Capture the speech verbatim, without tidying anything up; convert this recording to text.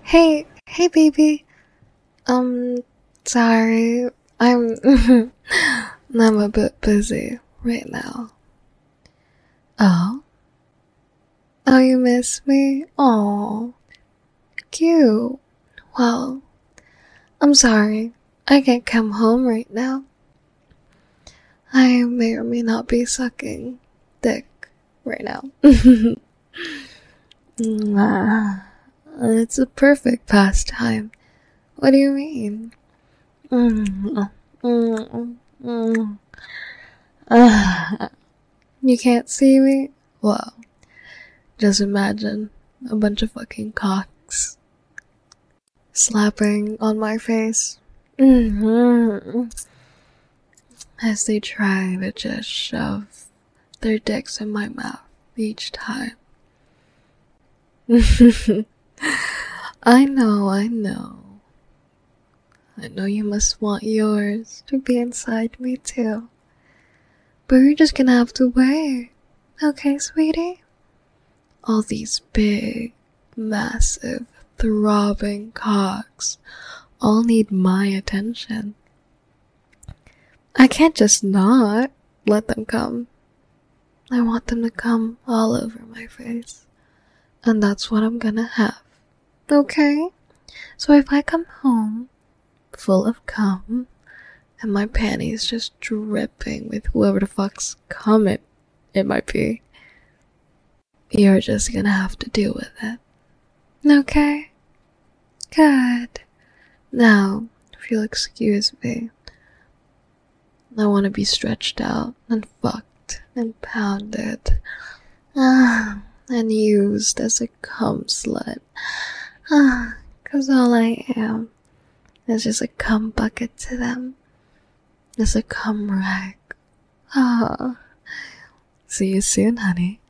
Hey, hey baby. Um, sorry. I'm I'm a bit busy right now. Oh? Oh, you miss me? Oh, cute. Well, I'm sorry. I can't come home right now. I may or may not be sucking dick right now. Mwah. It's a perfect pastime. What do you mean? Mm, mm, mm. Ah, you can't see me? Well, just imagine a bunch of fucking cocks slapping on my face. Mm-hmm. As they try to just shove their dicks in my mouth each time. I know, I know. I know you must want yours to be inside me too. But you're just gonna have to wait. Okay, sweetie? All these big, massive, throbbing cocks all need my attention. I can't just not let them come. I want them to come all over my face. And that's what I'm gonna have. Okay? So if I come home full of cum and my panties just dripping with whoever the fuck's cum it, it might be, you're just gonna have to deal with it. Okay? Good. Now, if you'll excuse me, I want to be stretched out and fucked and pounded. Ah, and used as a cum slut. Ah, cause all I am is just a cum bucket to them. Just a cum rag. Ah. See you soon, honey.